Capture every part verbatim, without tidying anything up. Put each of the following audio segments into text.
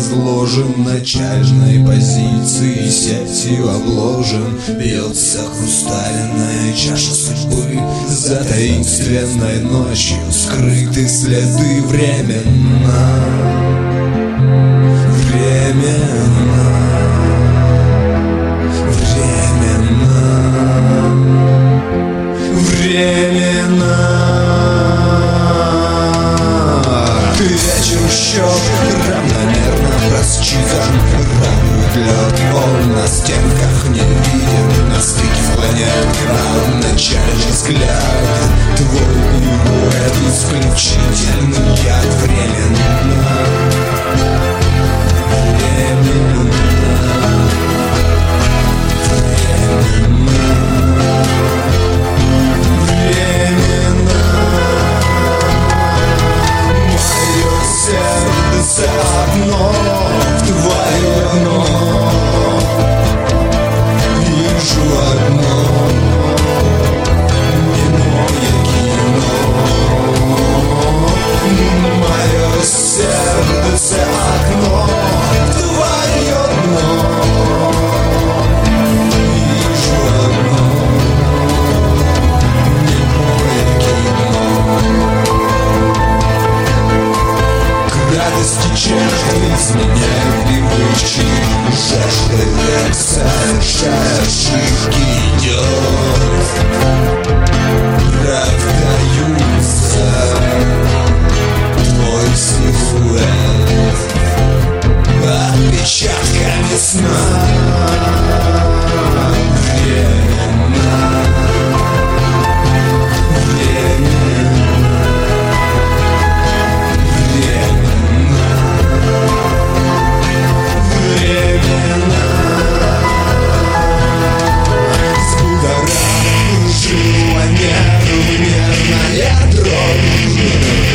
разложен, начальной позиции сетью обложен. Бьется хрустальная чаша судьбы, за таинственной ночью скрыты следы. Временно, временно, временно, временно. Вечер щек равномерно просчитан, радует лед, он на стенках не виден. На стыке планет кран, начальный взгляд, твой пируэт исключительный яд. Временно, временно, временно, временно. Мое сердце окно в твое дно, вижу одно немое кино. Мое сердце окно в твое дно, вижу одно немое кино. К радости черты изменяют привычки, жажда век совершая ошибки идет. Продаются твой силуэт отпечатками сна. Временно, временно, временно, временно. Взбудоражила нервная дрожь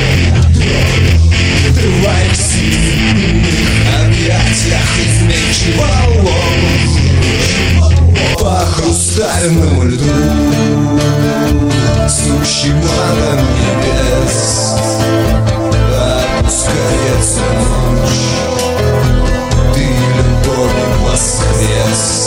в твоих сильных объятиях изменчивого по хрустальному льду, сущему над небес. Опускается ночь, ты любовью воскрес.